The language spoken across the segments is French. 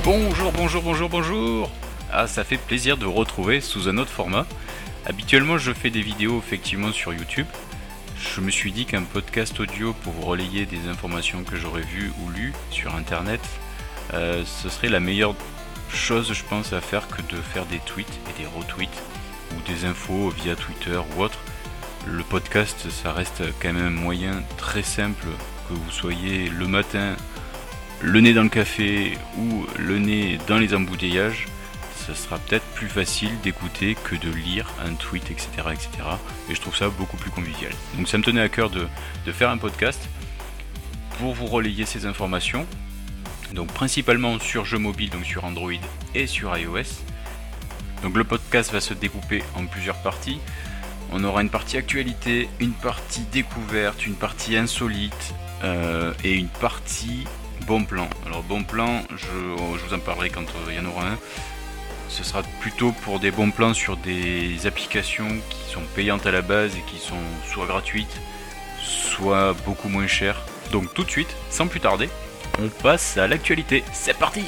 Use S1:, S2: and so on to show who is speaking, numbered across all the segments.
S1: Bonjour. Ah, ça fait plaisir de vous retrouver sous un autre format. Habituellement, je fais des vidéos effectivement sur YouTube. Je me suis dit qu'un podcast audio pour vous relayer des informations que j'aurais vues ou lues sur internet, ce serait la meilleure chose, je pense, à faire que de faire des tweets et des retweets ou des infos via Twitter ou autre. Le podcast, ça reste quand même un moyen très simple, que vous soyez le matin, le nez dans le café ou le nez dans les embouteillages. Ce sera peut-être plus facile d'écouter que de lire un tweet, etc., etc. Et je trouve ça beaucoup plus convivial. Donc ça me tenait à cœur de faire un podcast pour vous relayer ces informations. Donc principalement sur jeux mobiles, donc sur Android et sur iOS. Donc le podcast va se découper en plusieurs parties. On aura une partie actualité, une partie découverte, une partie insolite et une partie bon plan. Alors bon plan, je vous en parlerai quand il y en aura un. Ce sera plutôt pour des bons plans sur des applications qui sont payantes à la base et qui sont soit gratuites, soit beaucoup moins chères. Donc tout de suite, sans plus tarder, on passe à l'actualité. C'est parti!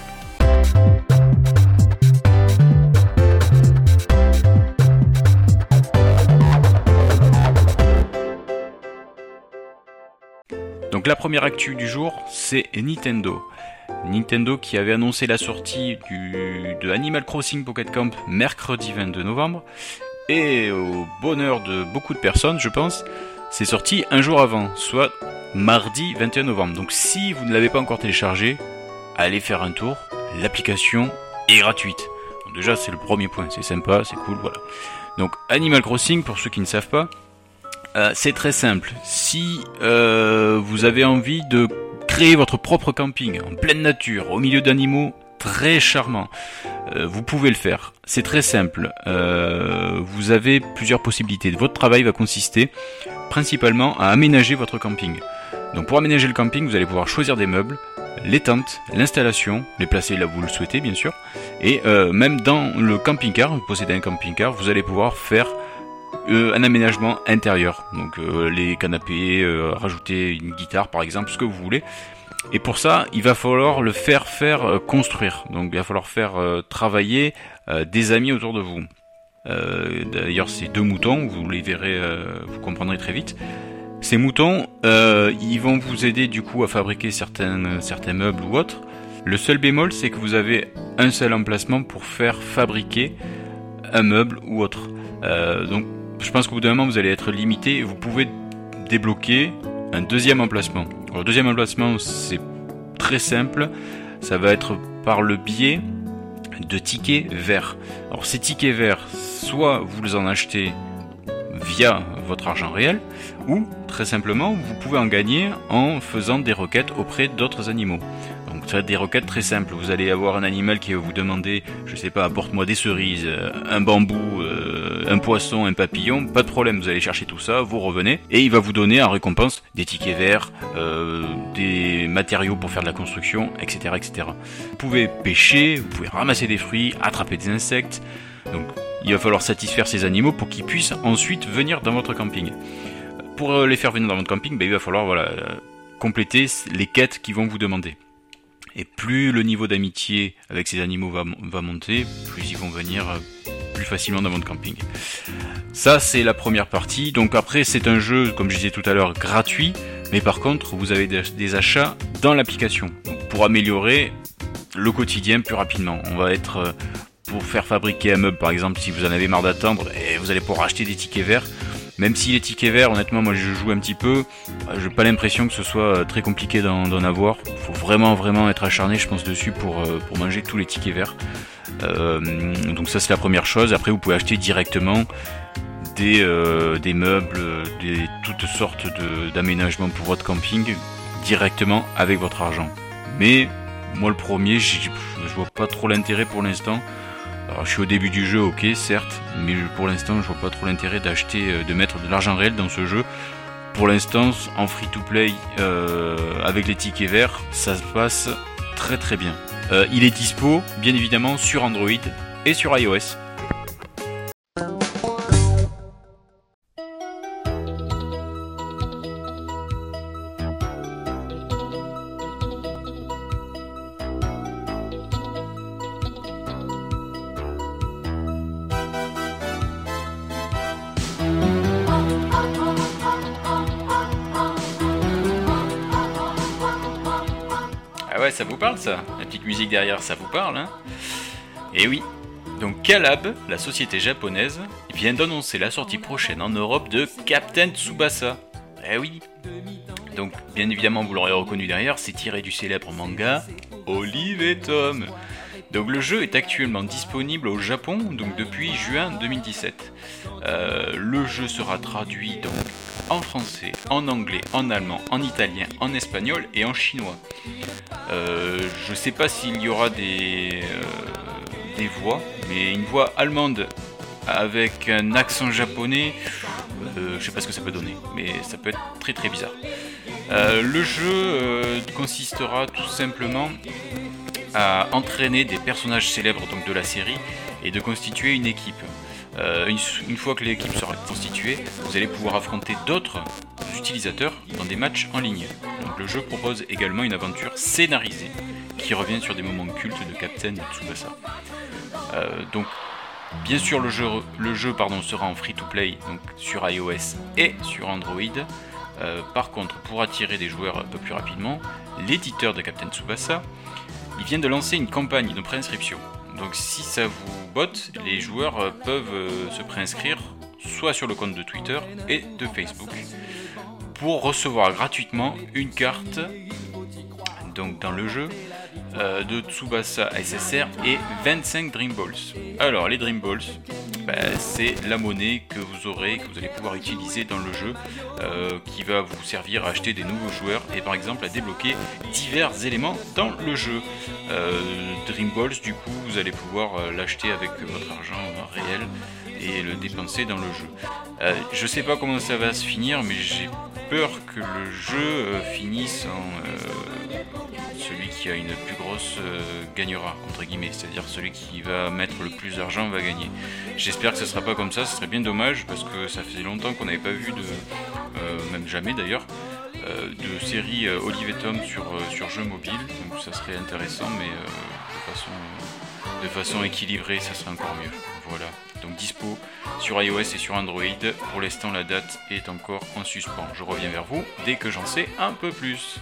S1: Donc la première actu du jour, c'est Nintendo. Nintendo qui avait annoncé la sortie de Animal Crossing Pocket Camp mercredi 22 novembre. Et au bonheur de beaucoup de personnes, je pense, c'est sorti un jour avant, soit mardi 21 novembre. Donc si vous ne l'avez pas encore téléchargé, allez faire un tour. L'application est gratuite. Donc déjà c'est le premier point, c'est sympa, c'est cool, voilà. Donc Animal Crossing, pour ceux qui ne savent pas, c'est très simple. Si vous avez envie de créer votre propre camping en pleine nature, au milieu d'animaux très charmants, vous pouvez le faire. C'est très simple. Vous avez plusieurs possibilités. Votre travail va consister principalement à aménager votre camping. Donc pour aménager le camping, vous allez pouvoir choisir des meubles, les tentes, l'installation, les placer là où vous le souhaitez bien sûr. Et même dans le camping-car, vous possédez un camping-car, vous allez pouvoir faire un aménagement intérieur, donc les canapés, rajouter une guitare par exemple, ce que vous voulez. Et pour ça, il va falloir le faire construire. Donc il va falloir faire travailler des amis autour de vous. D'ailleurs, ces deux moutons, vous les verrez, vous comprendrez très vite. Ces moutons, ils vont vous aider du coup à fabriquer certains meubles ou autres. Le seul bémol, c'est que vous avez un seul emplacement pour faire fabriquer un meuble ou autre. Donc je pense qu'au bout d'un moment vous allez être limité et vous pouvez débloquer un deuxième emplacement. Alors, le deuxième emplacement, c'est très simple, ça va être par le biais de tickets verts. Alors ces tickets verts, soit vous les en achetez via votre argent réel, ou très simplement vous pouvez en gagner en faisant des requêtes auprès d'autres animaux. Donc ça va être des requêtes très simples. Vous allez avoir un animal qui va vous demander, je sais pas, apporte-moi des cerises, un bambou, un poisson, un papillon, pas de problème, vous allez chercher tout ça, vous revenez, et il va vous donner en récompense des tickets verts, des matériaux pour faire de la construction, etc., etc. Vous pouvez pêcher, vous pouvez ramasser des fruits, attraper des insectes, donc il va falloir satisfaire ces animaux pour qu'ils puissent ensuite venir dans votre camping. Pour les faire venir dans votre camping, il va falloir compléter les quêtes qu'ils vont vous demander. Et plus le niveau d'amitié avec ces animaux va monter, plus ils vont venir plus facilement dans votre camping. Ça, c'est la première partie. Donc après, c'est un jeu, comme je disais tout à l'heure, gratuit. Mais par contre, vous avez des achats dans l'application. Donc, pour améliorer le quotidien plus rapidement. On va être... pour faire fabriquer un meuble, par exemple, si vous en avez marre d'attendre, et vous allez pouvoir acheter des tickets verts. Même si les tickets verts, honnêtement, moi je joue un petit peu, j'ai pas l'impression que ce soit très compliqué d'en avoir. Faut vraiment être acharné, je pense, dessus pour manger tous les tickets verts. Donc ça c'est la première chose. Après vous pouvez acheter directement des meubles, toutes sortes d'aménagements pour votre camping directement avec votre argent. Mais moi le premier, je vois pas trop l'intérêt pour l'instant. Alors je suis au début du jeu, ok, certes, mais pour l'instant je vois pas trop l'intérêt de mettre de l'argent réel dans ce jeu. Pour l'instant, en free-to-play, avec les tickets verts, ça se passe très très bien. Il est dispo, bien évidemment, sur Android et sur iOS. Ah ouais, ça vous parle ça? La petite musique derrière, ça vous parle, hein? Et oui. Donc Calab, la société japonaise, vient d'annoncer la sortie prochaine en Europe de Captain Tsubasa. Eh oui. Donc bien évidemment, vous l'aurez reconnu derrière, c'est tiré du célèbre manga Olive et Tom. Donc le jeu est actuellement disponible au Japon donc depuis juin 2017. Le jeu sera traduit donc en français, en anglais, en allemand, en italien, en espagnol et en chinois. Je sais pas s'il y aura des voix, mais une voix allemande avec un accent japonais, je sais pas ce que ça peut donner, mais ça peut être très très bizarre. Le jeu consistera tout simplement à entraîner des personnages célèbres donc de la série et de constituer une équipe. Une fois que l'équipe sera constituée, vous allez pouvoir affronter d'autres utilisateurs dans des matchs en ligne. Donc le jeu propose également une aventure scénarisée qui revient sur des moments cultes de Captain Tsubasa. Donc bien sûr le jeu sera en free-to-play donc sur iOS et sur Android. Par contre, pour attirer des joueurs un peu plus rapidement, l'éditeur de Captain Tsubasa, il vient de lancer une campagne de préinscription. Donc si ça vous botte, les joueurs peuvent se préinscrire soit sur le compte de Twitter et de Facebook pour recevoir gratuitement une carte donc dans le jeu de Tsubasa SSR et 25 Dream Balls. Alors les Dream Balls, c'est la monnaie que vous allez pouvoir utiliser dans le jeu qui va vous servir à acheter des nouveaux joueurs et par exemple à débloquer divers éléments dans le jeu. Dream Balls, du coup, vous allez pouvoir l'acheter avec votre argent réel et le dépenser dans le jeu. Je sais pas comment ça va se finir, mais j'ai peur que le jeu finisse en celui qui a une plus grosse gagnera, entre guillemets, c'est-à-dire celui qui va mettre le plus d'argent va gagner. J'espère que ce sera pas comme ça, ce serait bien dommage parce que ça faisait longtemps qu'on n'avait pas vu même jamais d'ailleurs, de série Olive et Tom sur jeux mobiles, donc ça serait intéressant, mais de façon équilibrée, ça serait encore mieux. Voilà, donc dispo sur iOS et sur Android. Pour l'instant, la date est encore en suspens. Je reviens vers vous dès que j'en sais un peu plus.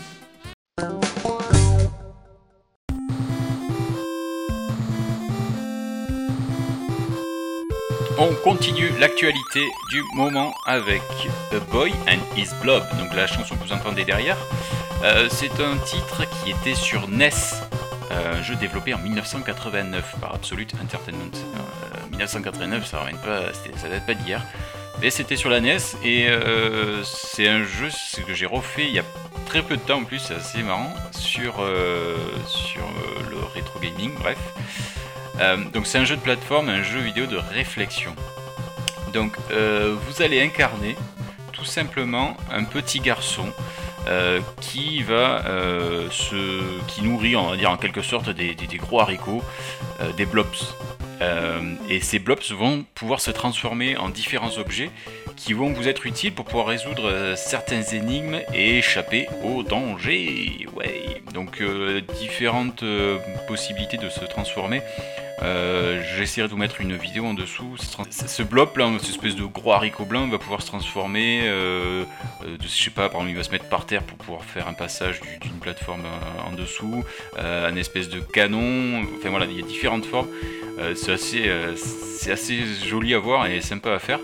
S1: On continue l'actualité du moment avec A Boy and His Blob. Donc la chanson que vous entendez derrière, c'est un titre qui était sur NES, un jeu développé en 1989 par Absolute Entertainment. 1989, ça date pas d'hier, mais c'était sur la NES et c'est un jeu que j'ai refait il y a très peu de temps en plus, c'est assez marrant, sur le rétro gaming, bref. Donc c'est un jeu de plateforme, un jeu vidéo de réflexion. Donc vous allez incarner tout simplement un petit garçon qui nourrit, on va dire en quelque sorte, des gros haricots, des blobs. Et ces blobs vont pouvoir se transformer en différents objets qui vont vous être utiles pour pouvoir résoudre certaines énigmes et échapper au danger. Ouais. Donc différentes possibilités de se transformer. J'essaierai de vous mettre une vidéo en dessous. Ce blob là, cette espèce de gros haricot blanc, va pouvoir se transformer, je sais pas, par exemple il va se mettre par terre pour pouvoir faire un passage d'une plateforme en dessous, un espèce de canon, enfin voilà, il y a différentes formes. C'est assez joli à voir et sympa à faire.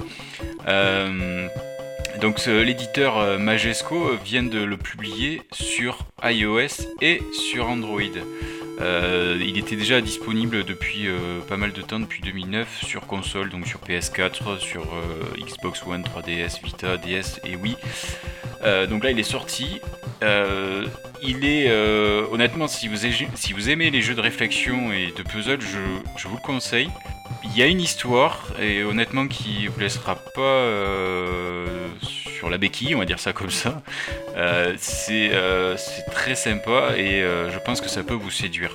S1: Donc l'éditeur Majesco vient de le publier sur iOS et sur Android. Il était déjà disponible depuis pas mal de temps, depuis 2009, sur console, donc sur PS4, sur Xbox One, 3DS, Vita, DS et Wii. Donc là il est sorti. Il est honnêtement, si vous aimez les jeux de réflexion et de puzzle, je vous le conseille. Il y a une histoire et honnêtement qui vous laissera pas sur la béquille, on va dire ça comme ça. C'est très sympa et je pense que ça peut vous séduire.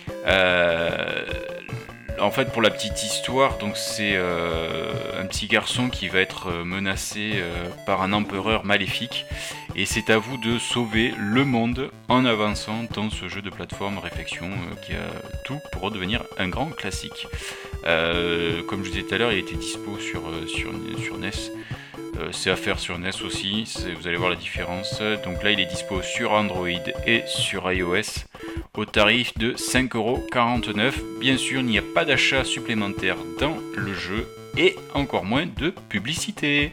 S1: En fait, pour la petite histoire, donc c'est un petit garçon qui va être menacé par un empereur maléfique et c'est à vous de sauver le monde en avançant dans ce jeu de plateforme réflexion qui a tout pour redevenir un grand classique. Comme je disais tout à l'heure, il était dispo sur NES. C'est à faire sur NES aussi, vous allez voir la différence. Donc là il est dispo sur Android et sur iOS au tarif de 5,49€. Bien sûr il n'y a pas d'achat supplémentaire dans le jeu et encore moins de publicité.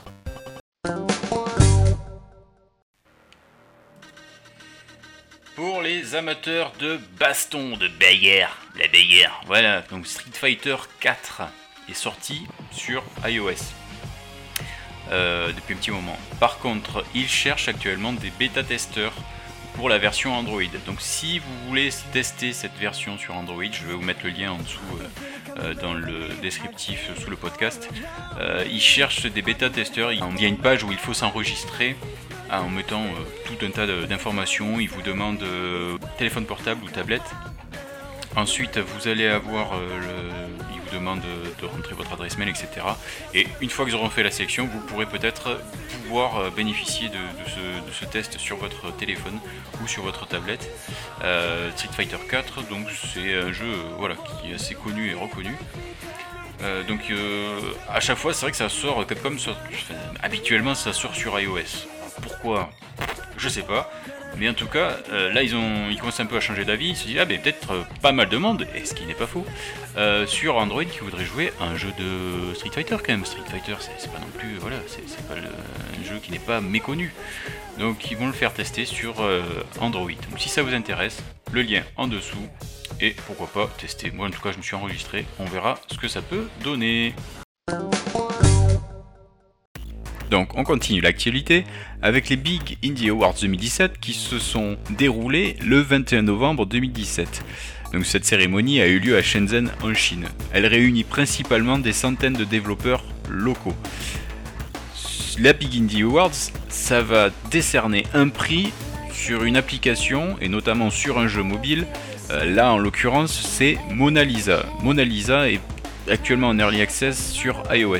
S1: Pour les amateurs de baston, de bagarre, la bagarre, voilà, donc Street Fighter 4 est sorti sur iOS. Depuis un petit moment. Par contre, ils cherchent actuellement des bêta-testeurs pour la version Android. Donc si vous voulez tester cette version sur Android, je vais vous mettre le lien en dessous dans le descriptif sous le podcast. Ils cherchent des bêta-testeurs. Il y a une page où il faut s'enregistrer en mettant tout un tas d'informations. Ils vous demandent téléphone portable ou tablette. Ensuite, vous allez avoir ils vous demandent de rentrer votre adresse mail, etc. Et une fois qu'ils auront fait la sélection, vous pourrez peut-être pouvoir bénéficier de ce test sur votre téléphone ou sur votre tablette. Street Fighter 4, donc c'est un jeu qui est assez connu et reconnu. À chaque fois, c'est vrai que ça sort, Capcom habituellement ça sort sur iOS. Pourquoi ? Je sais pas. Mais en tout cas, là ils commencent un peu à changer d'avis, ils se disent peut-être pas mal de monde, et ce qui n'est pas faux, sur Android qui voudrait jouer à un jeu de Street Fighter quand même. Street Fighter c'est pas non plus, c'est pas un jeu qui n'est pas méconnu. Donc ils vont le faire tester sur Android. Donc si ça vous intéresse, le lien en dessous, et pourquoi pas tester. Moi en tout cas je me suis enregistré, on verra ce que ça peut donner. Donc on continue l'actualité avec les Big Indie Awards 2017 qui se sont déroulés le 21 novembre 2017. Donc cette cérémonie a eu lieu à Shenzhen en Chine. Elle réunit principalement des centaines de développeurs locaux. La Big Indie Awards, ça va décerner un prix sur une application et notamment sur un jeu mobile. Là en l'occurrence c'est Mona Lisa. Mona Lisa est actuellement en early access sur iOS.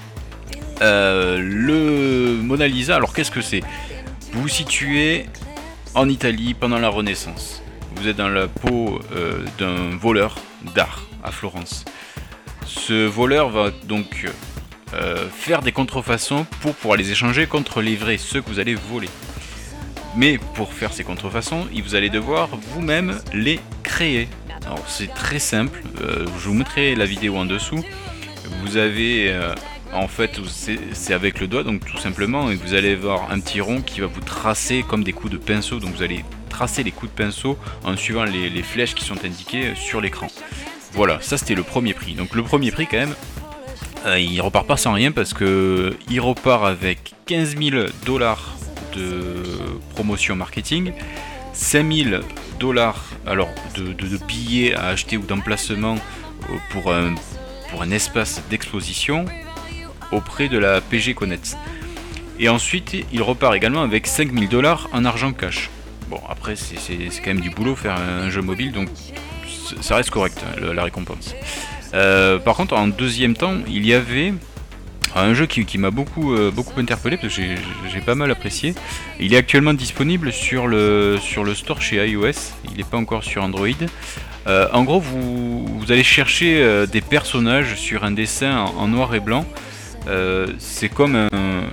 S1: Le Mona Lisa, alors qu'est-ce que c'est ? Vous vous situez en Italie pendant la Renaissance. Vous êtes dans la peau d'un voleur d'art à Florence. Ce voleur va donc faire des contrefaçons pour pouvoir les échanger contre les vrais, ceux que vous allez voler. Mais pour faire ces contrefaçons, vous allez devoir vous-même les créer. Alors c'est très simple, je vous mettrai la vidéo en dessous. Vous avez... En fait, c'est avec le doigt, donc tout simplement, et vous allez avoir un petit rond qui va vous tracer comme des coups de pinceau. Donc vous allez tracer les coups de pinceau en suivant les flèches qui sont indiquées sur l'écran. Voilà, ça c'était le premier prix. Donc le premier prix quand même, il repart pas sans rien parce que il repart avec 15 000 $ de promotion marketing, 5 000 $ alors de billets à acheter ou d'emplacement pour un espace d'exposition auprès de la PG Connect. Et ensuite, il repart également avec 5 000 $ en argent cash. Bon, après, c'est quand même du boulot faire un jeu mobile, donc ça reste correct, la récompense. Par contre, en deuxième temps, il y avait un jeu qui m'a beaucoup interpellé, parce que j'ai pas mal apprécié. Il est actuellement disponible sur le store chez iOS, il n'est pas encore sur Android. En gros, vous allez chercher des personnages sur un dessin en noir et blanc. C'est comme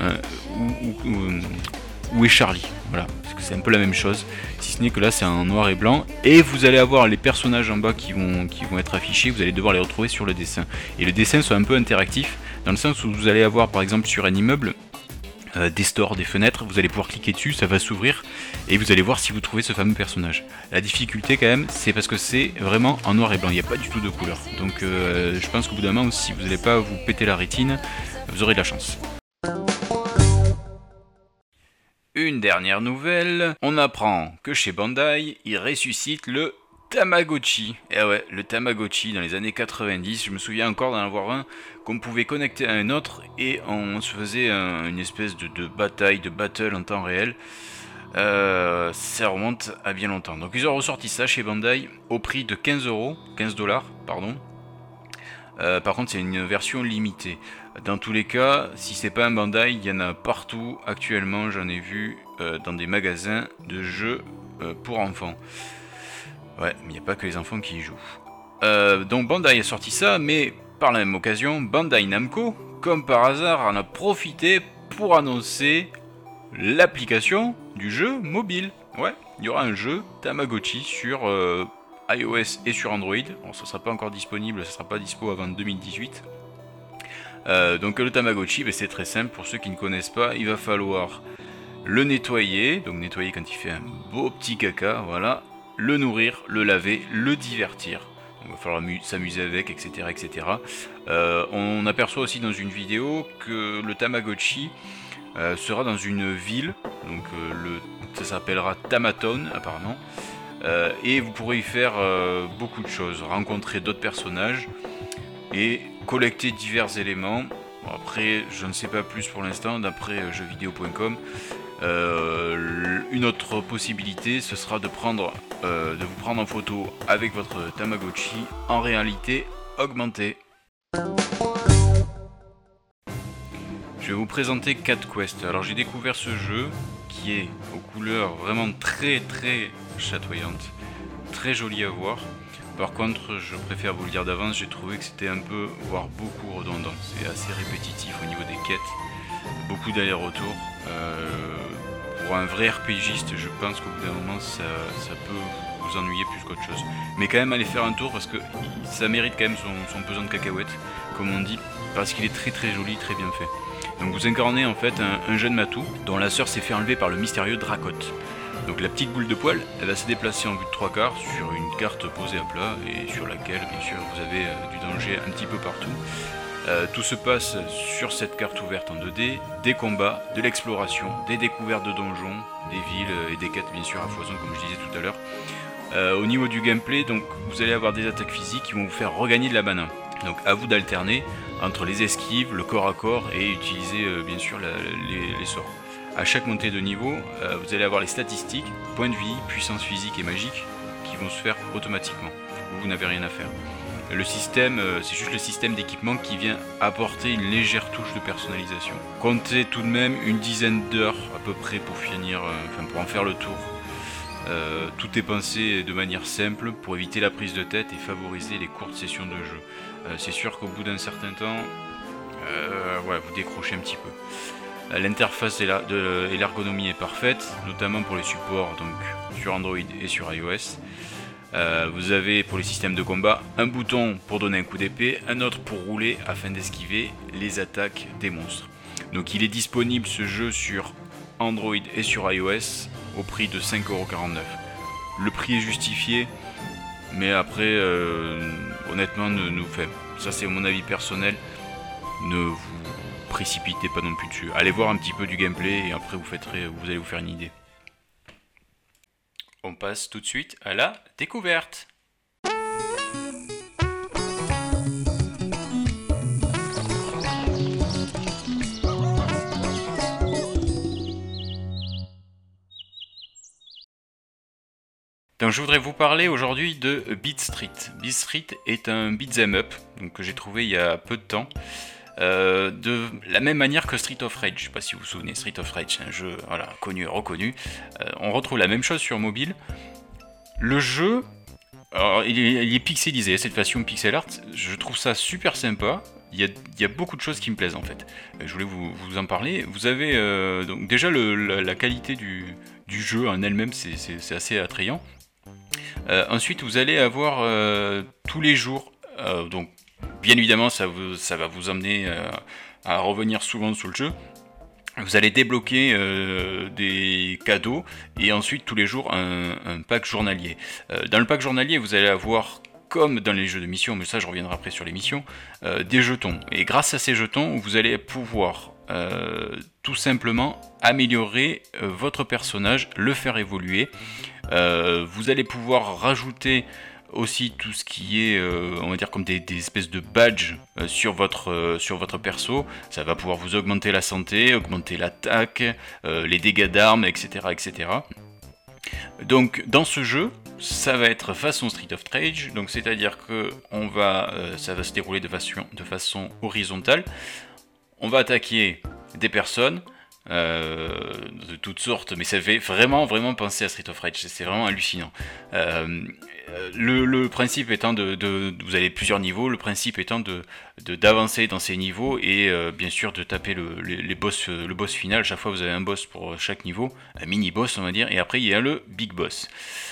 S1: où est Charlie, voilà, parce que c'est un peu la même chose, si ce n'est que là c'est en noir et blanc, et vous allez avoir les personnages en bas qui vont être affichés, vous allez devoir les retrouver sur le dessin, et les dessins sont un peu interactifs, dans le sens où vous allez avoir par exemple sur un immeuble des stores, des fenêtres, vous allez pouvoir cliquer dessus, ça va s'ouvrir, et vous allez voir si vous trouvez ce fameux personnage. La difficulté quand même, c'est parce que c'est vraiment en noir et blanc, il n'y a pas du tout de couleur, donc je pense qu'au bout d'un moment, si vous n'allez pas vous péter la rétine, vous aurez de la chance. Une dernière nouvelle, on apprend que chez Bandai, ils ressuscitent le Tamagotchi. Et ouais, le Tamagotchi dans les années 90, je me souviens encore d'en avoir un qu'on pouvait connecter à un autre et on se faisait une espèce de bataille, de battle en temps réel. Ça remonte à bien longtemps. Donc ils ont ressorti ça chez Bandai au prix de 15 $, pardon. Par contre, c'est une version limitée. Dans tous les cas, si c'est pas un Bandai, il y en a partout actuellement. J'en ai vu dans des magasins de jeux pour enfants. Ouais, mais il n'y a pas que les enfants qui y jouent. Donc Bandai a sorti ça, mais par la même occasion, Bandai Namco, comme par hasard, en a profité pour annoncer l'application du jeu mobile. Ouais, il y aura un jeu Tamagotchi sur iOS et sur Android. Bon, ça sera pas encore disponible, ça sera pas dispo avant 2018. Donc le Tamagotchi, c'est très simple, pour ceux qui ne connaissent pas, il va falloir le nettoyer, donc nettoyer quand il fait un beau petit caca, voilà, le nourrir, le laver, le divertir. Donc, il va falloir s'amuser avec, etc. etc. On aperçoit aussi dans une vidéo que le Tamagotchi sera dans une ville, donc ça s'appellera Tamatown apparemment, et vous pourrez y faire beaucoup de choses, rencontrer d'autres personnages et collecter divers éléments. Bon, après, je ne sais pas plus pour l'instant, d'après jeuxvideo.com. Une autre possibilité, ce sera de vous prendre en photo avec votre Tamagotchi en réalité augmentée. Je vais vous présenter Cat Quest. Alors j'ai découvert ce jeu qui est aux couleurs vraiment très chatoyantes, très joli à voir. Par contre, je préfère vous le dire d'avance, j'ai trouvé que c'était un peu, voire beaucoup redondant. C'est assez répétitif au niveau des quêtes, beaucoup d'allers-retours. Pour un vrai RPGiste, je pense qu'au bout d'un moment, ça peut vous ennuyer plus qu'autre chose. Mais quand même, allez faire un tour parce que ça mérite quand même son pesant de cacahuètes, comme on dit, parce qu'il est très joli, très bien fait. Donc vous incarnez en fait un jeune matou dont la sœur s'est fait enlever par le mystérieux Dracotte. Donc la petite boule de poil, elle va se déplacer en vue de 3 quarts sur une carte posée à plat et sur laquelle bien sûr vous avez du danger un petit peu partout. Tout se passe sur cette carte ouverte en 2D, des combats, de l'exploration, des découvertes de donjons, des villes et des quêtes bien sûr à foison comme je disais tout à l'heure. Au niveau du gameplay, donc vous allez avoir des attaques physiques qui vont vous faire regagner de la mana. Donc à vous d'alterner entre les esquives, le corps à corps et utiliser bien sûr les sorts. À chaque montée de niveau, vous allez avoir les statistiques, points de vie, puissance physique et magique qui vont se faire automatiquement. Vous n'avez rien à faire. Le système, c'est juste le système d'équipement qui vient apporter une légère touche de personnalisation. Comptez tout de même une dizaine d'heures à peu près pour pour en faire le tour. Tout est pensé de manière simple pour éviter la prise de tête et favoriser les courtes sessions de jeu. C'est sûr qu'au bout d'un certain temps, vous décrochez un petit peu. L'interface et l'ergonomie est parfaite, notamment pour les supports donc, sur Android et sur iOS. Vous avez pour les systèmes de combat un bouton pour donner un coup d'épée, un autre pour rouler afin d'esquiver les attaques des monstres. Donc il est disponible ce jeu sur Android et sur iOS au prix de 5,49€. Le prix est justifié, mais après honnêtement ça c'est mon avis personnel, ne vous précipitez pas non plus dessus. Allez voir un petit peu du gameplay et après vous allez vous faire une idée. On passe tout de suite à la découverte. Donc je voudrais vous parler aujourd'hui de Beat Street. Beat Street est un beat'em up que j'ai trouvé il y a peu de temps. De la même manière que Street of Rage, je ne sais pas si vous vous souvenez, Street of Rage, c'est un jeu connu et reconnu. On retrouve la même chose sur mobile. Le jeu, alors, il est pixelisé, cette façon pixel art, je trouve ça super sympa. Il y a beaucoup de choses qui me plaisent en fait. Je voulais vous en parler. Vous avez donc déjà la qualité du jeu en elle-même, c'est assez attrayant. Ensuite, vous allez avoir tous les jours, donc bien évidemment, ça va vous amener à revenir souvent sur le jeu. Vous allez débloquer des cadeaux et ensuite tous les jours un pack journalier. Dans le pack journalier, vous allez avoir, comme dans les jeux de mission, mais ça je reviendrai après sur les missions, des jetons. Et grâce à ces jetons, vous allez pouvoir tout simplement améliorer votre personnage, le faire évoluer. Vous allez pouvoir rajouter aussi tout ce qui est, on va dire comme des espèces de badges sur votre perso. Ça va pouvoir vous augmenter la santé, augmenter l'attaque, les dégâts d'armes, etc., etc. Donc dans ce jeu, ça va être façon Street of Rage, donc c'est-à-dire que ça va se dérouler de façon horizontale. On va attaquer des personnes, de toutes sortes, mais ça fait vraiment penser à Street of Rage, c'est vraiment hallucinant. Le principe étant vous avez plusieurs niveaux, le principe étant d'avancer dans ces niveaux et bien sûr de taper les boss, le boss final. Chaque fois vous avez un boss pour chaque niveau, un mini boss on va dire, et après il y a le big boss.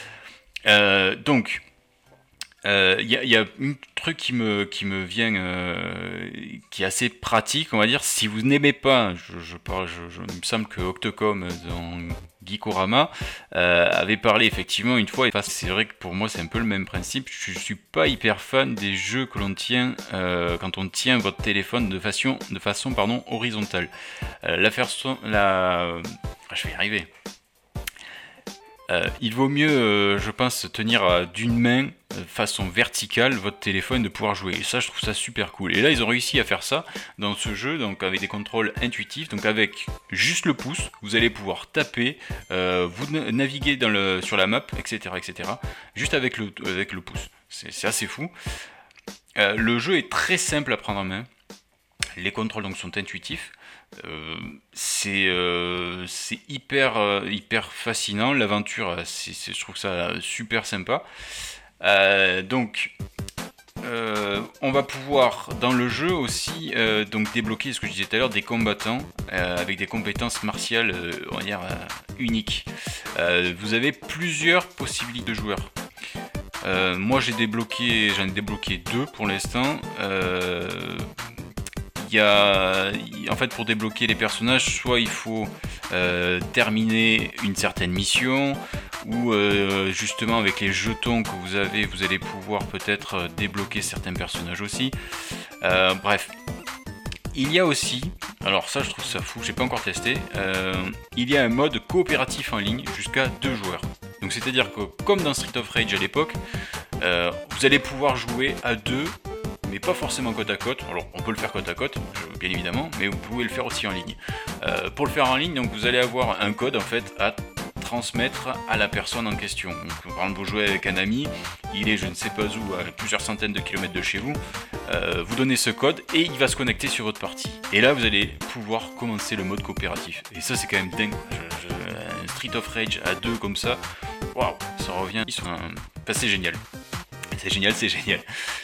S1: Donc y a un truc qui me vient, qui est assez pratique, on va dire. Si vous n'aimez pas, il me semble que Octocom dans Geekorama avait parlé effectivement une fois, et c'est vrai que pour moi c'est un peu le même principe. Je suis pas hyper fan des jeux que l'on tient quand on tient votre téléphone de façon horizontale. Je vais y arriver. Il vaut mieux, je pense, tenir d'une main, façon verticale, votre téléphone, de pouvoir jouer. Et ça, je trouve ça super cool. Et là, ils ont réussi à faire ça dans ce jeu, donc avec des contrôles intuitifs. Donc avec juste le pouce, vous allez pouvoir taper, vous naviguer sur la map, etc., juste avec le pouce. C'est assez fou. Le jeu est très simple à prendre en main. Les contrôles donc sont intuitifs. C'est hyper fascinant. L'aventure, je trouve ça super sympa. Donc on va pouvoir dans le jeu aussi donc débloquer ce que je disais tout à l'heure, des combattants avec des compétences martiales on va dire uniques. Vous avez plusieurs possibilités de joueurs. Moi j'en ai débloqué 2 pour l'instant. En fait, pour débloquer les personnages, soit il faut terminer une certaine mission, ou justement avec les jetons que vous avez, vous allez pouvoir peut-être débloquer certains personnages aussi. Bref, il y a aussi, alors ça je trouve ça fou, j'ai pas encore testé, il y a un mode coopératif en ligne jusqu'à 2 joueurs. Donc c'est-à-dire que comme dans Street of Rage à l'époque, vous allez pouvoir jouer à 2, mais pas forcément côte à côte. Alors on peut le faire côte à côte, bien évidemment, mais vous pouvez le faire aussi en ligne. Pour le faire en ligne, donc vous allez avoir un code en fait à transmettre à la personne en question. Donc, par exemple, vous jouez avec un ami, il est je ne sais pas où, à plusieurs centaines de kilomètres de chez vous, vous donnez ce code et il va se connecter sur votre partie. Et là vous allez pouvoir commencer le mode coopératif. Et ça c'est quand même dingue. Un Street of Rage à 2 comme ça, waouh, ça revient. C'est génial. C'est génial.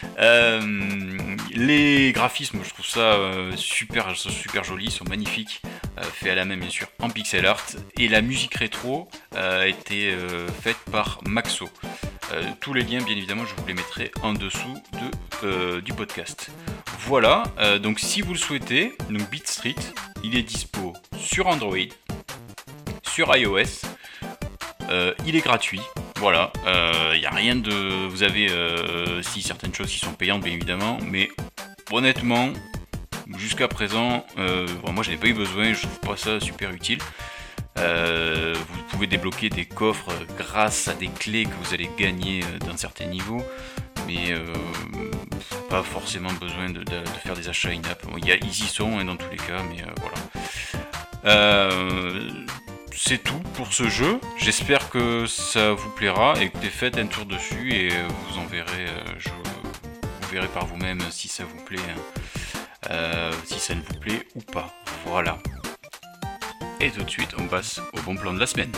S1: Les graphismes, je trouve ça super joli, ils sont magnifiques, fait à la main bien sûr en pixel art. Et la musique rétro a été faite par Maxo. Tous les liens, bien évidemment, je vous les mettrai en dessous du podcast. Voilà, donc si vous le souhaitez, donc Beat Street, il est dispo sur Android, sur iOS, il est gratuit. Voilà, il n'y a rien de... Vous avez si certaines choses qui sont payantes bien évidemment, mais honnêtement, jusqu'à présent, moi je n'ai pas eu besoin, je trouve pas ça super utile. Vous pouvez débloquer des coffres grâce à des clés que vous allez gagner dans certains niveaux, mais pas forcément besoin de faire des achats in-app. Bon, ils y sont dans tous les cas, mais voilà. C'est tout pour ce jeu, j'espère que ça vous plaira. Écoutez, faites un tour dessus et vous en verrez, vous verrez par vous-même si ça vous plaît, si ça ne vous plaît ou pas. Voilà. Et tout de suite, on passe au bon plan de la semaine.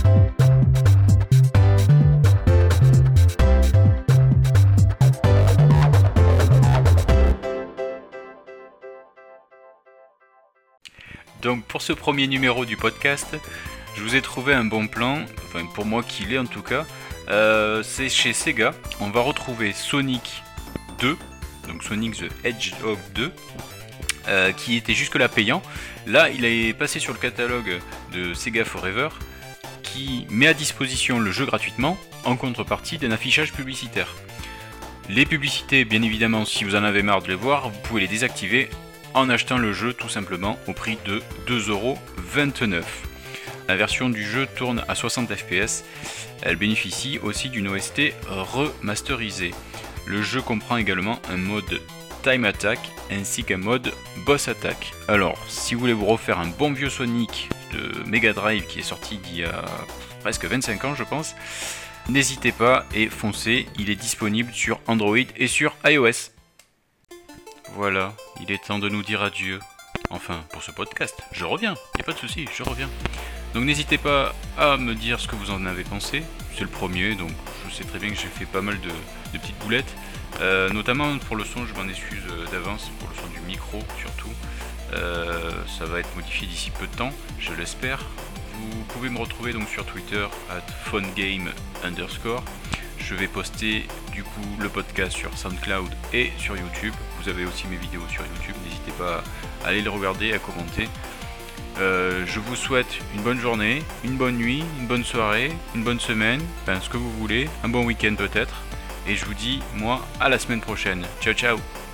S1: Donc pour ce premier numéro du podcast, je vous ai trouvé un bon plan, enfin pour moi qu'il est en tout cas, c'est chez Sega. On va retrouver Sonic 2, donc Sonic the Hedgehog 2, qui était jusque-là payant. Là il est passé sur le catalogue de Sega Forever, qui met à disposition le jeu gratuitement, en contrepartie d'un affichage publicitaire. Les publicités, bien évidemment, si vous en avez marre de les voir, vous pouvez les désactiver en achetant le jeu tout simplement au prix de 2,29€. La version du jeu tourne à 60 fps, elle bénéficie aussi d'une OST remasterisée. Le jeu comprend également un mode Time Attack ainsi qu'un mode Boss Attack. Alors, si vous voulez vous refaire un bon vieux Sonic de Mega Drive qui est sorti d'il y a presque 25 ans je pense, n'hésitez pas et foncez, il est disponible sur Android et sur iOS. Voilà, il est temps de nous dire adieu. Enfin, pour ce podcast, je reviens, y a pas de souci, je reviens. Donc n'hésitez pas à me dire ce que vous en avez pensé. C'est le premier, donc je sais très bien que j'ai fait pas mal de petites boulettes. Notamment pour le son, je m'en excuse d'avance, pour le son du micro surtout. Ça va être modifié d'ici peu de temps, je l'espère. Vous pouvez me retrouver donc sur Twitter @phonegame_. Je vais poster du coup le podcast sur SoundCloud et sur YouTube. Vous avez aussi mes vidéos sur YouTube, n'hésitez pas à aller les regarder, à commenter. Je vous souhaite une bonne journée, une bonne nuit, une bonne soirée, une bonne semaine, enfin ce que vous voulez, un bon week-end peut-être. Et je vous dis, moi, à la semaine prochaine. Ciao ciao.